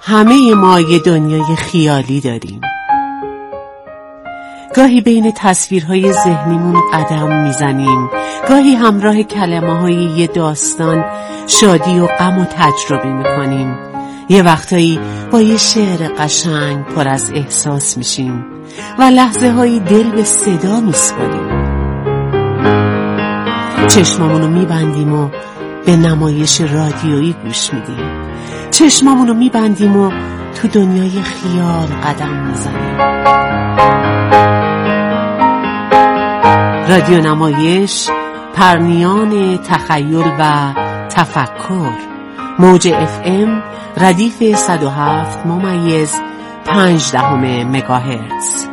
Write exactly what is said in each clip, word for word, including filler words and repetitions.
همه ما یه دنیای خیالی داریم. گاهی بین تصویرهای ذهنیمون قدم میزنیم، گاهی همراه کلمه‌های یه داستان شادی و غم و تجربه میکنیم. یه وقتایی با یه شعر قشنگ پر از احساس میشیم و لحظه هایی دل به صدا میسپاریم. چشمامونو میبندیم و به نمایش رادیویی گوش میدیم. چشمامونو میبندیم و تو دنیای خیال قدم میزنیم. رادیو نمایش، پرنیان تخیل و تفکر. موج اف ام ردیف صد و هفت ممیز پنج دهم مگاهرتز.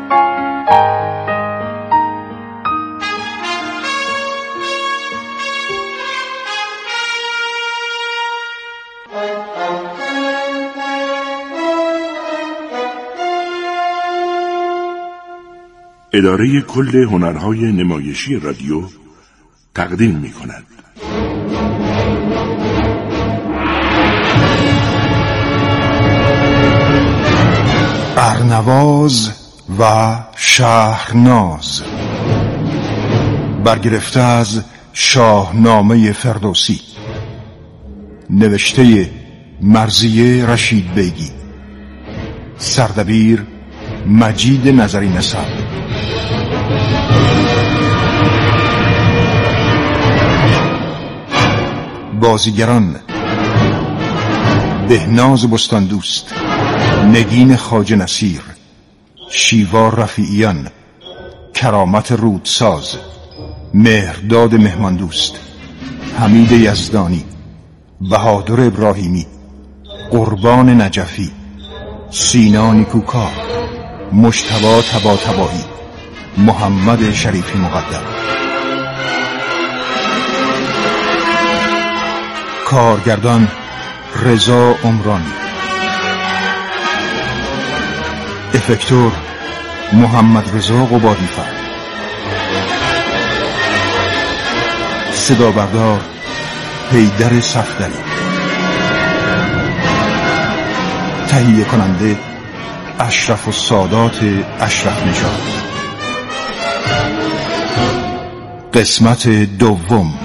اداره کل هنرهای نمایشی رادیو تقدیم می کند. ارنواز و شهرناز، برگرفته از شاهنامه فردوسی، نوشته مرضیه رشید بیگی، سردبیر مجید نظری نسب. بازیگران: بهناز بستان دوست، نگین خواجه نصیر، شیوا رفیعیان، کرامت رودساز، مهرداد مهمان دوست، حمید یزدانی، بهادر ابراهیمی، قربان نجفی، سینا نیکوکار، مجتبی طباطبایی، محمد شریفی مقدم. کارگردان: رضا عمرانی. افکتور: محمد رضا قبادی‌فر. صدا بردار: حیدر صفدری. تهیه کننده: اشرف السادات اشرف نژاد. قسمت دوم.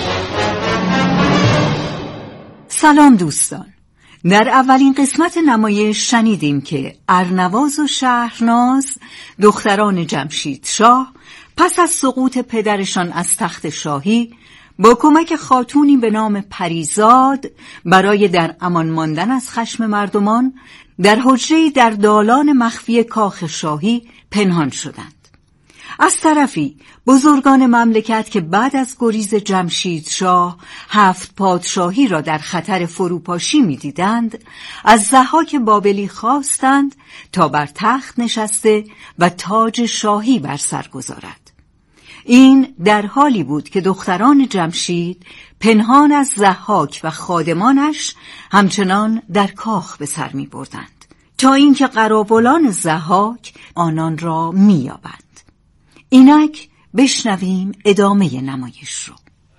سلام دوستان. در اولین قسمت نمایش شنیدیم که ارنواز و شهرناز، دختران جمشید شاه، پس از سقوط پدرشان از تخت شاهی با کمک خاتونی به نام پریزاد برای در امان ماندن از خشم مردمان در حجره‌ای در دالان مخفی کاخ شاهی پنهان شدند. از طرفی بزرگان مملکت که بعد از گریز جمشید شاه هفت پادشاهی را در خطر فروپاشی می‌دیدند، از ضحاک بابلی خواستند تا بر تخت نشسته و تاج شاهی بر سر گذارد. این در حالی بود که دختران جمشید پنهان از ضحاک و خادمانش همچنان در کاخ به سر می‌بردند تا اینکه قراولان ضحاک آنان را می‌یابند. اینک بشنویم ادامه نمایش رو.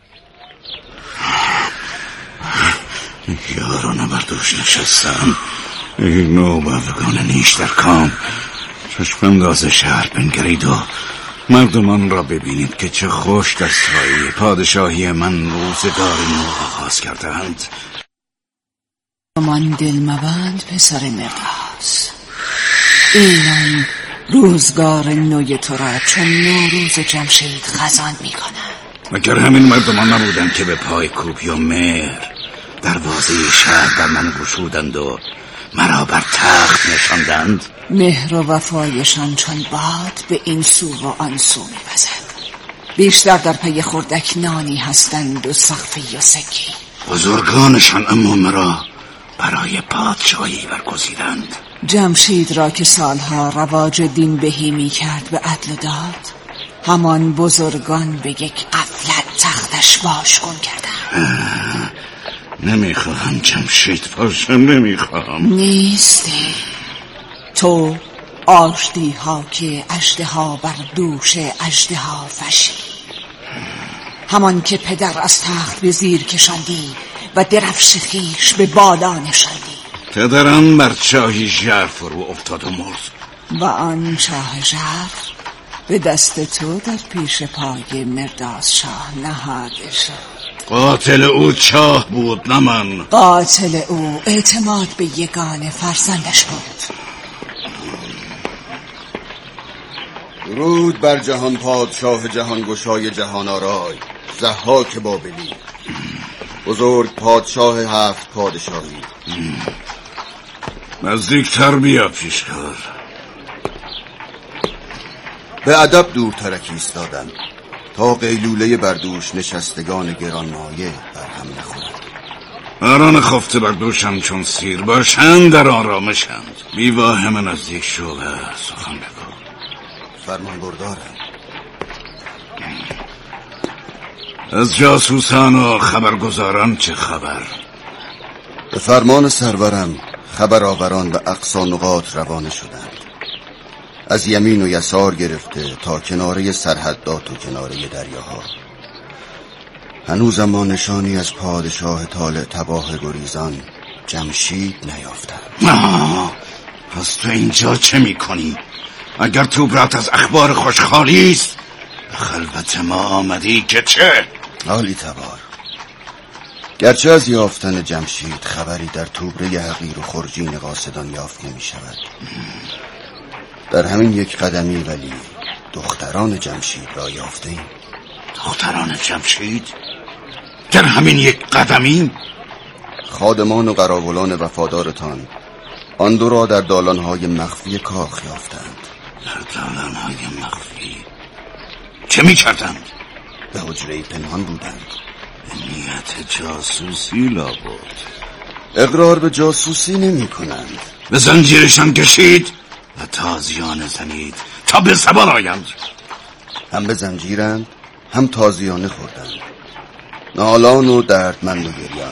یارانه بر دوش نشستم، نوباوگان نیش در کام. چشم انداز شهر بنگرید و مردمان را ببینید که چه خوش در سایه پادشاهی من روزگار نو آغاز کردند. من دل مبند پسر مرداز، اینان روزگار نوی تو را چون نوروز جمشید خزان می کنند. مگر همین مردمان نبودند که به پای کوبی و مهر دروازه شهر بر من گشودند و مرا بر تخت نشاندند؟ مهر و وفایشان چون باد به این سو و آن سو می وزد. بیشتر در پی خردک نانی هستند و سقفی و سکی. بزرگانشان اما مرا برای پادشاهی برگزیدند. جمشید را که سالها رواج دین بهی می کرد به عدل و داد، همان بزرگان به یک غفلت تختش باشگون کردند. نمیخواهم جمشید باشم، نمیخواهم. نیستی تو آشتی ها که اژدها بر دوش اژدها فشی، همان که پدر از تخت به زیر کشاندی و درفش خویش به بالا نشاندی. پدرم بر چاهی ژرف فرو افتاد و مرد و آن چاه ژرف به دست تو در پیش پای مرداس شاه نهاده شد. قاتل او چاه بود نه من. قاتل او اعتماد به یگانه فرزندش بود. درود بر جهان پادشاه جهان گشای جهان آرای ضحاک بابلی، بزرگ پادشاه هفت پادشاهی. نزدیکتر بیا پیشکار. به ادب دورترک ایستادم تا قیلوله بردوش نشستگان گرانمایه بر هم نخورد. باران خفته بر دوشم چون سیر باشند در آرامشند. بیواهم نزدیک شو و سخن بگو. فرمان بردارم. از جاسوسان و خبرگزاران چه خبر؟ به فرمان سرورم خبرآوران به اقصا نقاط روانه شدند، از یمین و یسار گرفته تا کناره سرحدات و کناره دریاها. هنوز اما نشانی از پادشاه طالع تباه گریزان جمشید نیافتند. پس تو اینجا چه میکنی؟ اگر تو برات از اخبار خوشخالی است به خلوت ما آمدی که چه؟ عالی تبار، گرچه از یافتن جمشید خبری در توبره حقیر و خرجین قاصدان یافت نمی شود، در همین یک قدمی ولی دختران جمشید را یافتیم. دختران جمشید؟ در همین یک قدمی؟ خادمان و قراولان وفادارتان آن دو را در دالانهای مخفی کاخ یافتند. در دالانهای مخفی؟ چه می کردند؟ به حجره پنهان بودند. نیت جاسوسی لابد. اقرار به جاسوسی نمی کنند. به زنجیرشان کشید و تازیانه زنید تا به زبان آیند. هم به زنجیرند هم تازیانه خوردند، نالان و دردمند و گریان.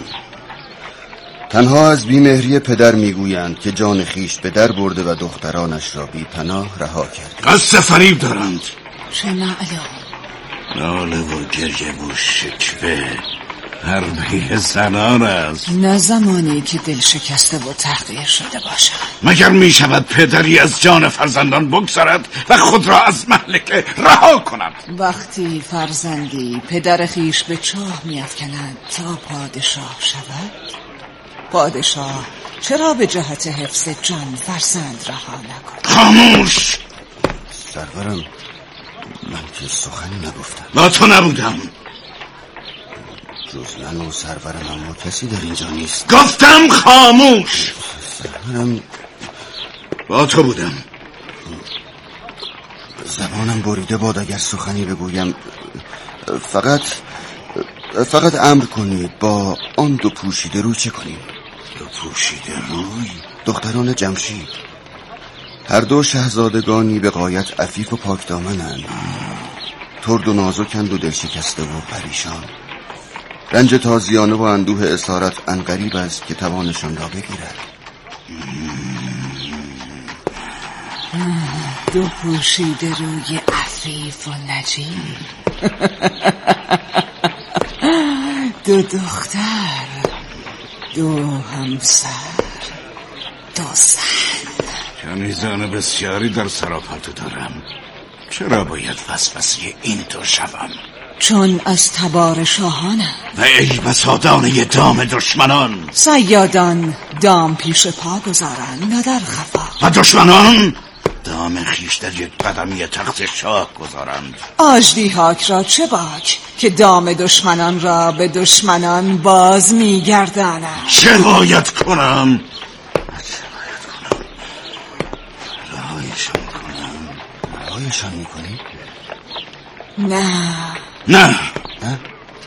تنها از بیمهری پدر میگویند که جان خیش به در برده و دخترانش را بی پناه رها کرده. قصد فریب دارند. چه معلوم؟ ناله و گریه و شکوه حربه زنان است. نه زمانی که دل شکسته و تحقیر شده باشد. مگر می شود پدری از جان فرزندان بگذارد و خود را از مهلکه رها کند؟ وقتی فرزندی پدر خیش به چاه می افکند تا پادشاه شود، پادشاه چرا به جهت حفظ جان فرزند رها نکند؟ خاموش! سرورم، من که سخنی نگفتم. با تو نبودم. جز من و سرورم اما کسی در اینجا نیست. گفتم خاموش! سرورم، با تو بودم. زبانم بریده باد اگر سخنی بگویم. فقط فقط امر کنید با آن دو پوشیده روی چه کنیم؟ دو پوشیده روی؟ دختران جمشید، هر دو شاهزادگانی به غایت عفیف و پاک دامنند، ترد و نازکند و دلشکسته و پریشان. رنج تازیانه و اندوه اسارت عنقریب است که توانشان را بگیرد. دو پوشیده روی عفیف و نجیب، دو دختر، دو همسر، دو زن. کنیزان بسیاری در سراپرده دارم. چرا باید وسوسه این دو شوم؟ چون از تبار شاهانم و ای بسا دانه دام دشمنان. صیادان دام پیش پا گذارند نه در خفا، و دشمنان دام خیش در یک قدمی تخت شاه گذارند. آجدی هاک را چه باک که دام دشمنان را به دشمنان باز میگردانند. چه باید کنم؟ چه باید کنم؟ رهایشان کنم؟ رهایشان میکنی؟ نه نه نه؟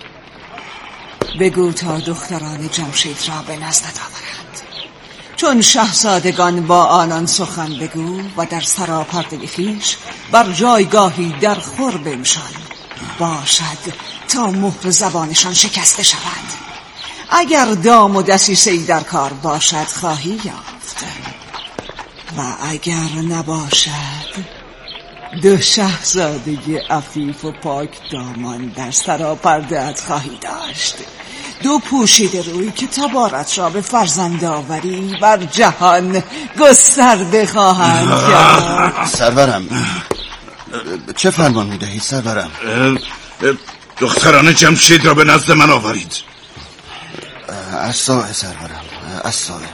بگو تا دختران جمشید را به نزدت آورند، چون شاهزادگان با آنان سخن بگو و در سراپرده خویش بر جایگاهی در خور بنشان باشد تا مهر زبانشان شکسته شود. اگر دام و دسیسه‌ای در کار باشد خواهی یافت، و اگر نباشد دو شاهزادگی عفیف و پاک دامان در سراپرده‌ات خواهی داشت دو پوشیده روی که تبارت را به فرزند آوری بر جهان گسترده خواهند کرد. سرورم، چه فرمان میدهید سرورم؟ دختران جمشید را به نزد من آورید. از سایه سرورم، از سایه.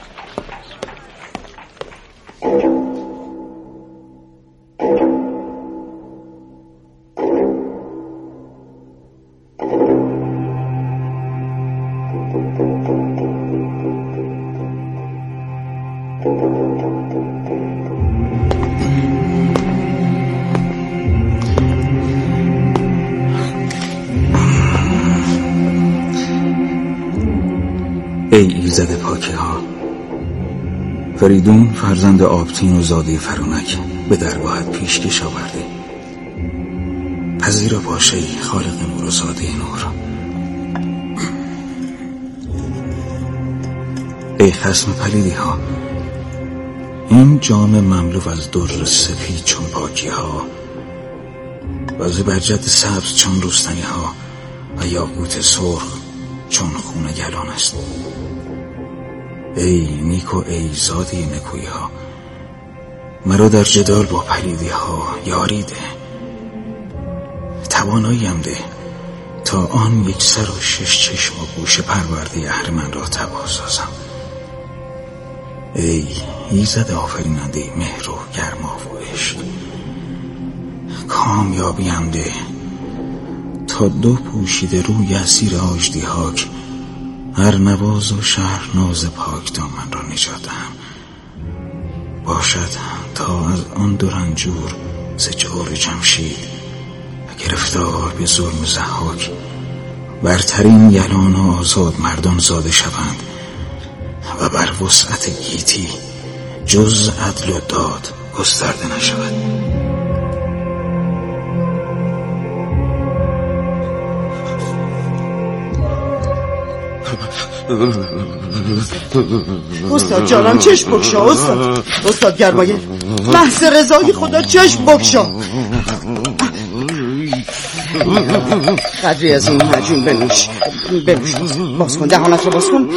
ای ایزد پاکه ها، فریدون فرزند آبتین و زاده فرونک به درگاهت پیشکش آورده. پذیرا باشه ای خالق نور و زاده نور. ای خصم پلیدی ها، این جام مملو از در سفید چون پاکی ها و زبرجد سبز چون رستنی ها و یاقوت سرخ چون خون گلان است. ای نیک و ای زاده نکویی ها، مرا در جدال با پلیدی ها یاری ده، تواناییم ده تا آن یک سر و شش چشم و گوش پرورده اهرمن را تباه سازم. ای ایزد آفریننده مهر و گرما و عشق، کامیابیم ده تا دو پوشیده روی اسیر آجدیهاک ارنواز و شهرناز پاک دامن را نجات دهم. باشد تا از آن دو رنجور ز جور جمشید و گرفتار به ظلم ضحاک برترین یلان و آزاد مردان زاده شوند و بر وسعت گیتی جز عدل و داد گسترده نشود. استاد جانم چشم بکشا. استاد استاد گرمایه، محض رضای خدا چشم بکشا. قدری از این معجون بنوش بنوش. باز کن دهانت رو، باز کن.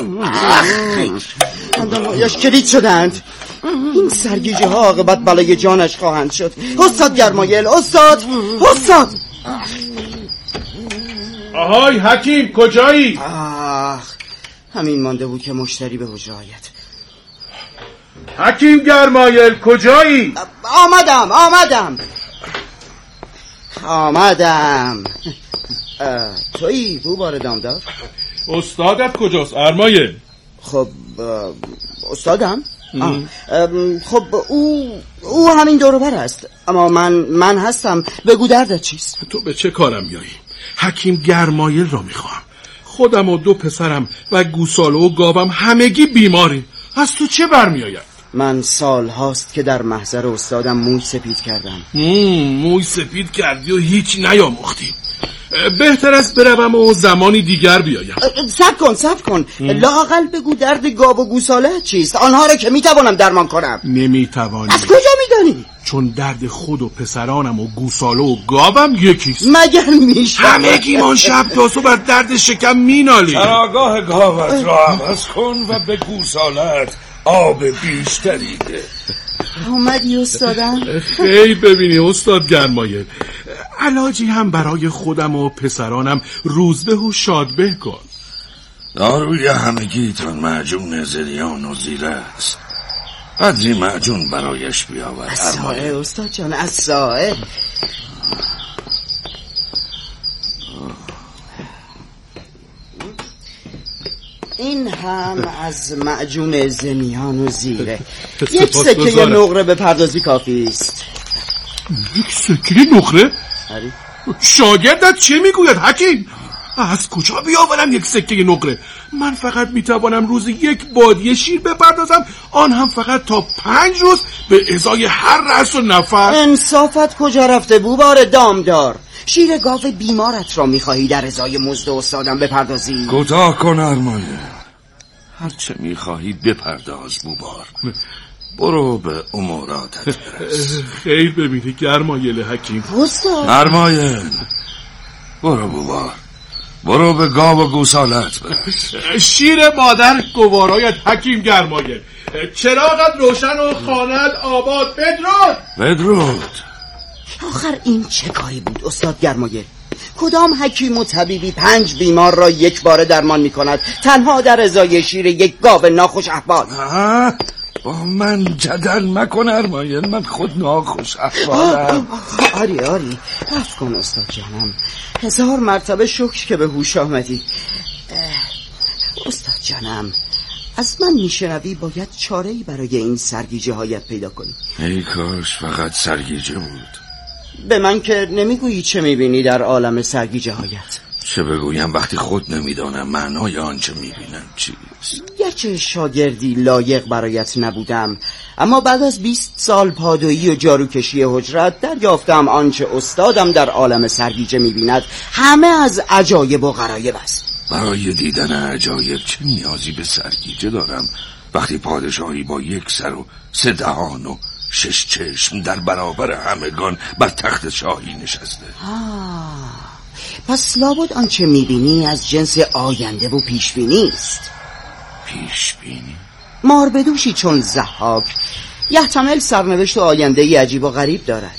دندانهایش کلید شدند. این سرگیجه ها عاقبت بلای جانش خواهند شد. استاد گرمایل، استاد استاد. آهای حکیم، کجایی؟ آخ، همین مانده بود که مشتری به حجره آید. حکیم گرمایل کجایی؟ آمدم آمدم آمدم تویی بوبار دامدار؟ استادت کجاست ارمایل؟ خب استادم؟ خب او او همین دور و بر است، اما من من هستم. بگو دردت چیست؟ تو به چه کارم میایی؟ حکیم گرمایل را میخواهم. خودم و دو پسرم و گوساله و گاوم همگی بیماریم. از تو چه برمیآید؟ من سال هاست که در محضر استادم موی سپید کردم. موی سپید کردی و هیچ نیاموختی. بهتر است بروم و زمانی دیگر بیایم. صبر کن صبر کن لااقل بگو درد گاو و گوساله چیست، آنها را که میتوانم درمان کنم. نمیتوانی. از کجا میدانی؟ چون درد خود و پسرانم و گوساله و گاوم یکیست. مگر میشه؟ همگی ما شب تا صبح بر درد شکم مینالیم. چراگاه گاوت را عوض کن و به گوسالت آب بیشتری ده. اومدی استادم؟ خیلی ببینی استاد گرمایل، علاجی هم برای خودم و پسرانم روزبه و شادبه کن. داروی همگیتان معجون زریان و زیره است. قدری معجون برایش بیاور. از سایه استاد جان، از سایه. این هم از معجون زمیان و زیره. یک سکه نقره به پردازی کافی است. یک سکه نقره؟ آری. شاگردت چه میگوید حکیم؟ از کجا بیاورم یک سکه نقره؟ من فقط میتوانم روز یک بادیه شیر بپردازم، آن هم فقط تا پنج روز به ازای هر رأس و نفر. انصافت کجا رفته بوبار دامدار؟ شیر گاو بیمارت را میخواهی در ازای مزد استادم بپردازی؟ کوتاه کن ارمایل، هرچه میخواهی بپرداز بوبار. برو به اموراتت برس. خیر ببینی گرمایل حکیم. استاد ارمایل برو بوبار، برو به گاو و گوسالت برس. شیر مادر گوارایت حکیم گرمایه، چراغت روشن و خانت آباد. بدرود بدرود. آخر این چه کاری بود استاد گرمایه؟ کدام حکیم و طبیبی پنج بیمار را یک باره درمان می کند تنها در ازای شیر یک گاو ناخوش احوال؟ با من جدل مکن ارمایل، من خود ناخوش احوالم. آری آری عفو کن استاد جانم، هزار مرتبه شکر که به هوش آمدی. استاد جانم از من میشنوی باید چاره‌ای برای این سرگیجه هایت پیدا کنی. ای کاش فقط سرگیجه بود. به من که نمیگویی چه میبینی در عالم سرگیجه هایت؟ چه بگویم وقتی خود نمیدانم معنای آنچه میبینم چیست؟ گرچه شاگردی لایق برایت نبودم، اما بعد از بیست سال پادویی و جاروکشی حجرت دریافتم آنچه استادم در عالم سرگیجه میبیند همه از عجایب و غرایب است. برای دیدن عجایب چه نیازی به سرگیجه دارم وقتی پادشاهی با یک سر و سه دهان و شش چشم در برابر همگان بر تخت شاهی نشسته؟ آه پس لابد آنچه میبینی از جنس آینده و پیشبینی است. پیشبینی؟ مار بدوشی چون ضحاک یحتمل سرنوشت و آینده ای عجیب و غریب دارد.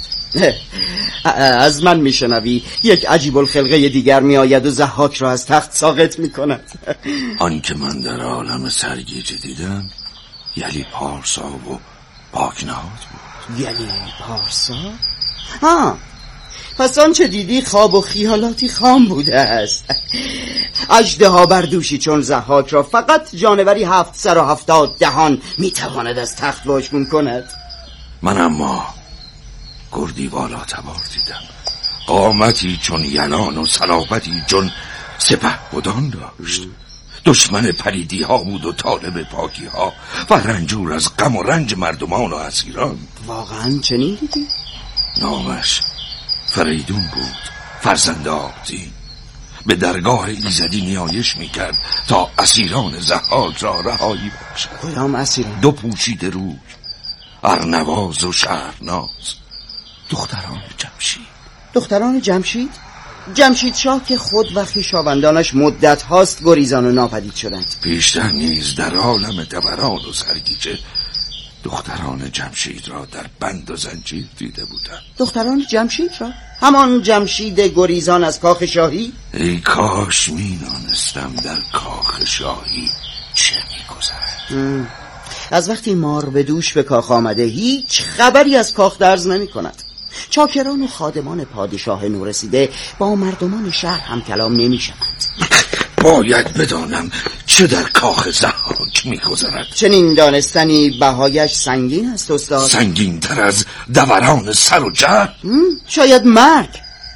از من میشنوی یک عجیب الخلقه دیگر میآید و ضحاک را از تخت ساقط میکند. آن که من در عالم سرگیجه دیدم یلی پارسا و پاکنهاد بود. یلی پارسا؟ ها پس آنچه دیدی خواب و خیالاتی خام بوده است. اژدها بر دوشی چون ضحاک را فقط جانوری هفت سر و هفتاد دهان میتواند از تخت واژگون کند. من اما گردی والا تبار دیدم، قامتی چون یلان و صلابتی چون سپه بدان داشت. دشمن پلیدی ها بود و طالب پاکی ها و رنجور از غم و رنج مردمان و اسیران. واقعا چنین دیدی؟ نامش فریدون بود، فرزند آبدین. به درگاه ایزدی نیایش میکرد تا اسیران ضحاک را رهایی بخشد. کدام اسیران؟ دو پوشیده روی، ارنواز و شهرناز، دختران جمشید. دختران جمشید؟ جمشید شاه که خود و خویشاوندانش مدت هاست گریزان و ناپدید شدند. پیشتر نیز در عالم دوران و سرگیجه دختران جمشید را در بند و زنجیر دیده بودم. دختران جمشید را؟ همان جمشید گریزان از کاخ شاهی؟ ای کاش می دانستم در کاخ شاهی چه می گذرد. از وقتی مار به دوش به کاخ آمده هیچ خبری از کاخ درز نمی کند. چاکران و خادمان پادشاه نورسیده با مردمان شهر هم کلام نمی شوند. باید بدانم چه در کاخ ضحاک می گذرد. چنین دانستنی بهایش سنگین است استاد. سنگین تر از دوران سر و جر؟ شاید مرگ.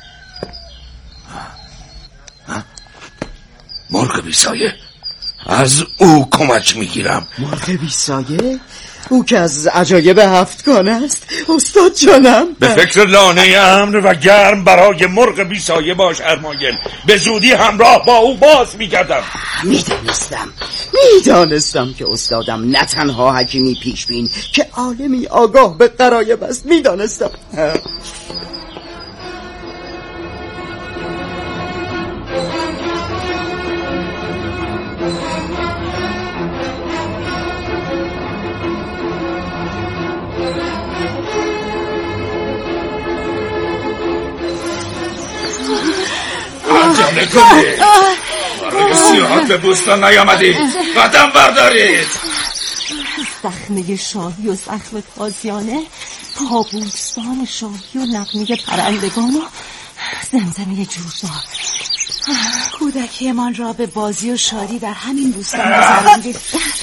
مرغ بیسایه، از او کمک می گیرم. مرغ بیسایه؟ او که از عجایب هفتگانه است استاد جانم. به فکر لانه امر و گرم برای مرغ بیسایه باش ارمایل. به زودی همراه با او باز میگردم. میدانستم میدانستم که استادم نه تنها حکیمی پیشبین که عالمی آگاه به غرایب است. میدانستم. عجله کنید، برای سیاحت به بوستان نیامدید. قدم بردارید. زخمه شاهی و زخم تازیانه تا بوستان شاهی و نغمه پرندگان و زمزمه جوزار. کودکیمان را به بازی و شادی در همین بوستان گذراندید.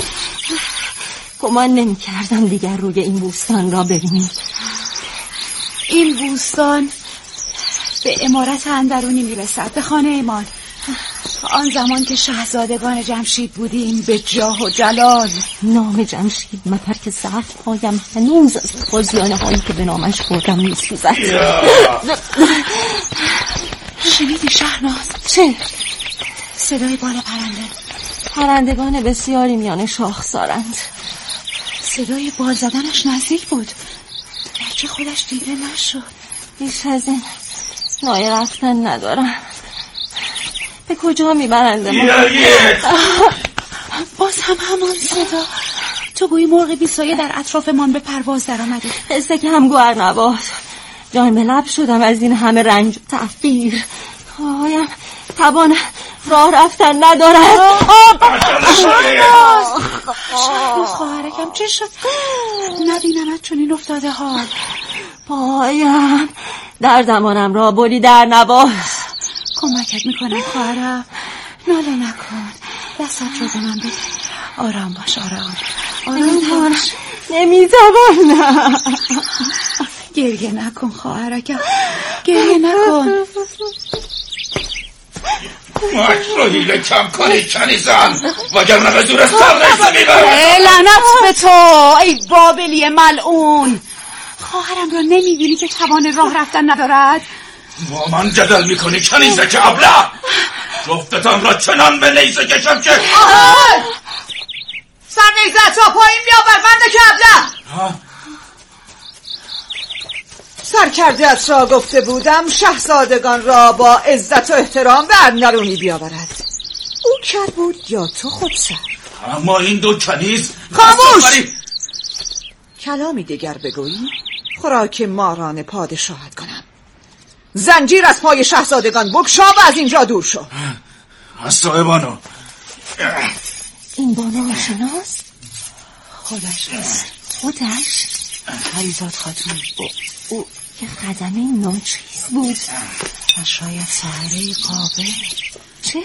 گمان نمی کردم دیگر روی این بوستان را ببینید. این بوستان به عمارت اندرونی میرسد، به خانه ایمان. آن زمان که شاهزادگان جمشید بودیم به جاه و جلال. نام جمشید مگر که زخم هایم هنوز از تازیانه هایی که به نامش خوردم میسوزد. شنیدی شهرناز؟ چه؟ صدای بال پرنده. پرندگان بسیاری میان شاخسارند. صدای بال زدنش نزدیک بود، گرچه خودش دیده نشد. بیش از این نای رفتن ندارم. به کجا میبرند ما؟ باز هم همان صدا. تو گویی مرغ بیسایه در اطرافمان به پرواز در آمده. حسه که هم گوهر نباد. جان به لب شدم از این همه رنج و تفیر. پایم توان راه رفتن ندارد. خواهرکم چه شد؟ نبینمت چون این افتاده حال. پایم در زمانم را بولی در نباد. کمکت میکنم خواهرم، ناله نکن. دستت رو به من بده. آرام باش آرام آرام باش. نمیتوانم. گریه نکن خواهرکم، گریه نکن. ماش رو هیله کم کنی کنیزم، وگرنه به زور سر نیزه میبرم. لعنت به تو ای بابلی ملعون. خواهرم را نمیبینی که توان راه رفتن ندارد؟ با من جدل میکنی کنیزه که ابله. جفتتم را چنان به نیزه کشم که سر نیزه تا پایین بیاور بنده که ابله. سرکرده‌ات را گفته بودم شاهزادگان را با عزت و احترام به ارنرونی بیاورد. او کر بود یا تو خود سر؟ اما این دو کنیز خاموش! کلامی دیگر بگویی خوراک ماران پادشاهت کنم. زنجیر از پای شاهزادگان بگشا و از اینجا دور شو. از صاحبانو این بانو آشناست؟ خودش است. خودش؟ پریزاد خاتون. او که خدمه ناچیز بود و شاید ساحره قابل. چه؟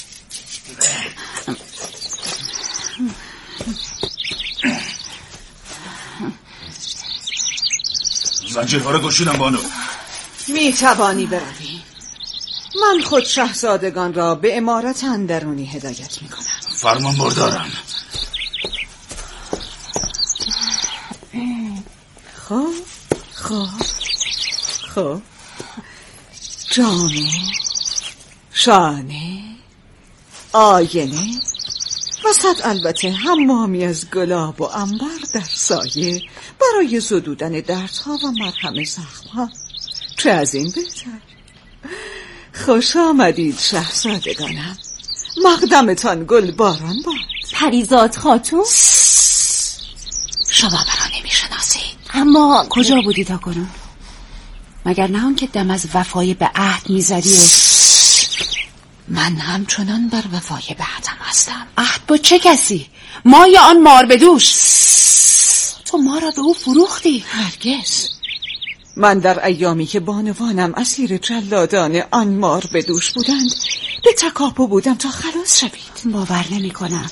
زنجیرها رو گشودم بانو. می توانی بروی. من خود شاهزادگان را به عمارت اندرونی هدایت می کنم. فرمان بردارم. خب خب خب جامه، شانه، آینه و صد البته حمامی از گلاب و عنبر در سایه برای زدودن دردها و مرهم زخمها. چه از این بهتر؟ خوش آمدید شاهزادگانم. مقدمتان گل باران باد. پریزاد خاتون؟ شما مرا نمیشناسید. اما کجا بودی تا کنون؟ مگر نه اون که دم از وفای به عهد میزدی و... من همچنان بر وفای به عهدم هستم. عهد با چه کسی؟ ما یا آن مار بدوش؟ تو ما را به او فروختی. هرگز. من در ایامی که بانوانم اسیر جلادان آن مار بدوش بودند به تکاپو بودم تا خلاص شوید. باور نمی کنم.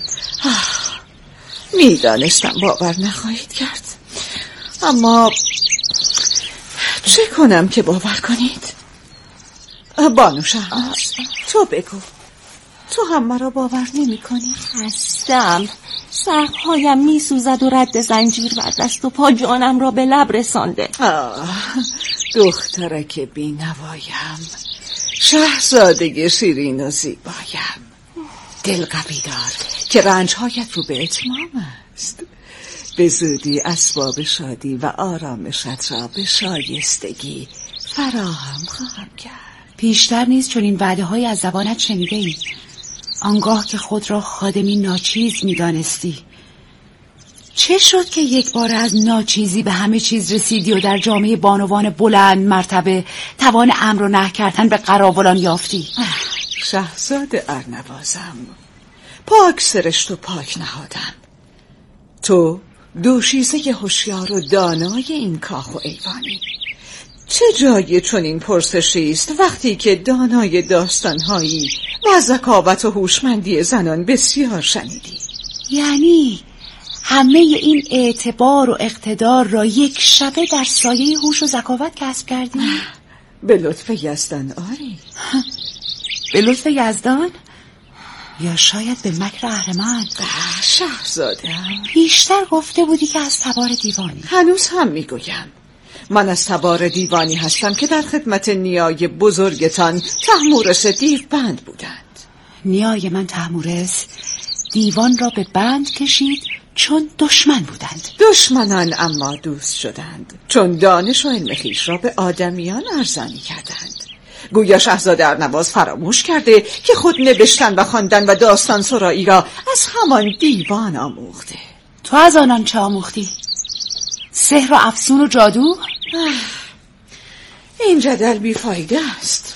میدانستم باور نخواهید کرد، اما چه کنم که باور کنید؟ بانو شهناز، تو بگو، تو هم مرا باور نمی کنی؟ هستم. سقف‌هایم می سوزد و رد زنجیر بر دست و پا جانم را به لب رسانده. آه، دخترک بی نوایم، شاهزاده شیرین و زیبایم، دل قوی دار که رنجهایت رو به اتمام است. به زودی اسباب شادی و آرامشت را به شایستگی فراهم خواهم کرد. پیشتر نیز چون این وعده های از زبانت شنیده ای، آنگاه که خود را خادمی ناچیز می دانستی. چه شد که یک بار از ناچیزی به همه چیز رسیدی و در جامعه بانوان بلند مرتبه توان امر و نهی کردن به قراولان یافتی؟ شاهزاده ارنوازم، پاک سرشت و پاک نهادم. تو دوشیزه هوشیار و دانای این کاخ و ایوانی. چه جای چون این پرسشی است وقتی که دانای داستانهایی و ذکاوت و هوشمندی زنان بسیار شنیدی؟ یعنی همه این اعتبار و اقتدار را یک شبه در سایه هوش و ذکاوت کسب کردی؟ به لطف یزدان آری. به لطف یزدان؟ یا شاید به مکر اهرمن؟ شاهزاده، بیشتر گفته بودی که از تبار دیوانی. هنوز هم میگویم من از تبار دیوانی هستم که در خدمت نیای بزرگتان تحمورس دیو بند بودند. نیای من تحمورس دیوان را به بند کشید چون دشمن بودند. دشمنان اما دوست شدند چون دانش و علم خویش را به آدمیان ارزانی کردند گویا شاهزاده ارنواز فراموش کرده که خود نوشتن و خواندن و داستان سرایی را از همان دیوان آموخته. تو از آنان چه آموختی؟ سحر و افسون و جادو؟ این جدل بیفایده است.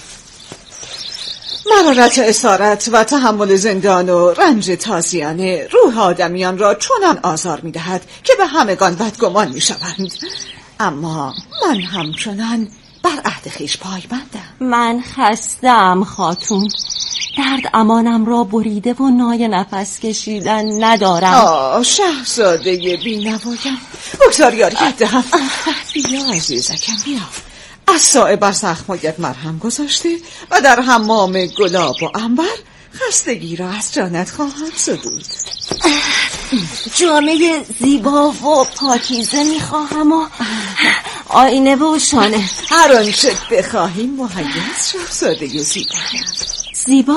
مرارت اسارت و تحمل زندان و رنج تازیانه روح آدمیان را چنان آزار می‌دهد که به همگان بدگمان می‌شوند. اما من همچنان بر عهد خویش پایبندم. من خسته‌ام خاتون، درد امانم را بریده و نای نفس کشیدن ندارم. آه شاهزاده بی‌نوایم، بگذار یاریت دهم. بیا عزیزکم بیا. از سایه بر زخمایت مرهم گذاشته و در حمام گلاب و عنبر خستگی را از جانت خواهم زدود. جامعه زیبا و پاکیزه میخواهم و آینه و شانه. هر آنچه بخواهی مهیاست شاهزاده زیبایم. زیبا؟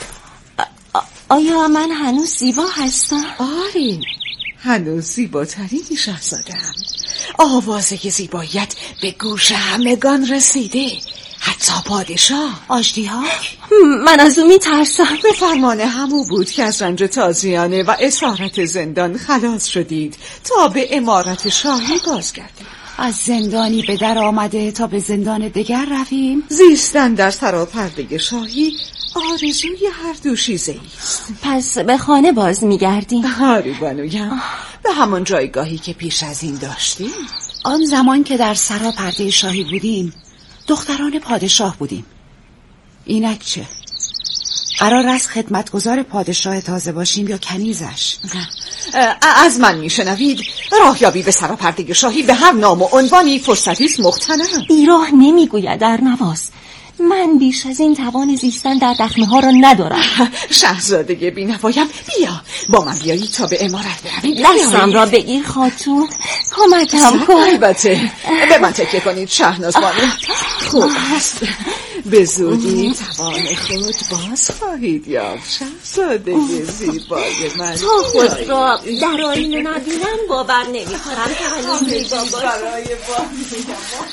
آیا من هنوز زیبا هستم؟ آره، هنوز زیباترینی شاهزاده‌ام. آوازه زیباییت به گوش همگان رسیده، حتی پادشاه. آژدی‌هاک؟ من از او میترسم. به فرمان همو بود که از رنج تازیانه و اسارت زندان خلاص شدید تا به امارت شاهی بازگردید. از زندانی به در آمده تا به زندان دیگر رویم. زیستن در سراپرده شاهی آرزوی هر دو شیزه است. پس به خانه باز میگردیم. آره بانویم، به همون جایگاهی که پیش از این داشتیم. آن زمان که در سراپرده شاهی بودیم دختران پادشاه بودیم. اینک چه؟ قرار است خدمتگزار پادشاه تازه باشیم یا کنیزش؟ از من میشنوید؟ راهیابی به سراپرده شاهی به هر نام و عنوانی فرصتی است مغتنم. بیراه نمیگوید ارنواز. من بیش از این توان زیستن در دخمه ها را ندارم. شاهزاده بی‌نوایم، بیا با من بیایی تا به امارت برویم. دستم را بگیر خاتون، کمکم کن. البته به من تکیه کنید شهناز بانو. خوب است، به زودی توان خود باز خواهید یافت شاهزاده زیبای من. تا خود را در آینه نبینم باور نمی‌کنم که هنوز زیبا باشم.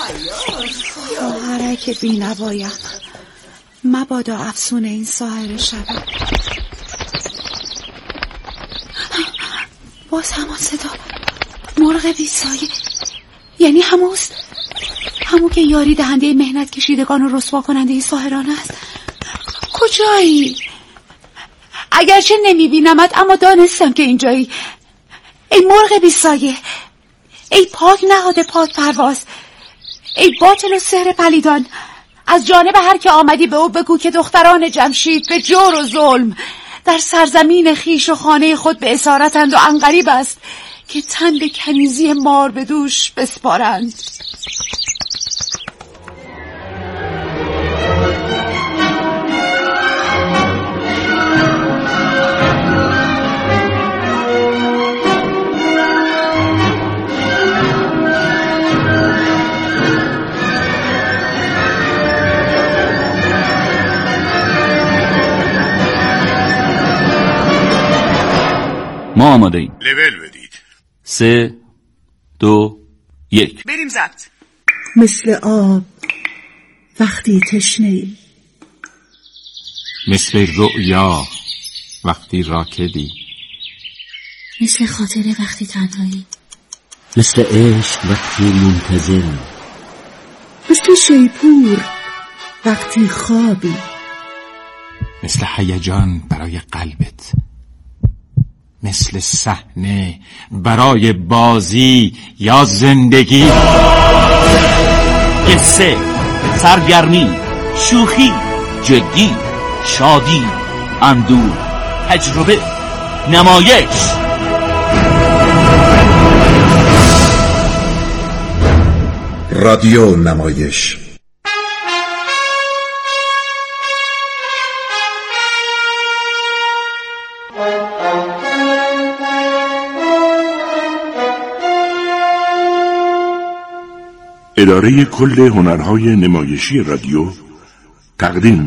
خواهرک بی‌نوایم، مبادا افسون این ساحر شود. باز همان صدا، مرغ بی‌سایه. یعنی هموست، همون که یاری دهنده مهنت کشیدگان و رسوا کننده ساحران است. کجایی؟ اگرچه نمیبینمت اما دانستم که اینجایی. ای مرغ بی‌سایه، ای پاک نهاد پاک پرواز، ای باطل و سحر پلیدان، از جانب هر که آمدی به او بگو که دختران جمشید به جور و ظلم در سرزمین خیش و خانه خود به اسارتند و عنقریب است که تن به کنیزی مار به دوش بسپارند. ما آماده ایم. لول بدید. سه دو یک بریم ضبط. مثل آب وقتی تشنه‌ای، مثل رؤیا وقتی راکدی، مثل خاطره وقتی تنهایی، مثل عشق وقتی منتظری، مثل شیپور وقتی خوابی، مثل هیجان برای قلبت، مثل صحنه برای بازی یا زندگی. قصه، سرگرمی، شوخی، جدی، شادی، اندوه، تجربه، نمایش. رادیو نمایش. اداره کل هنرهای نمایشی رادیو تقدیم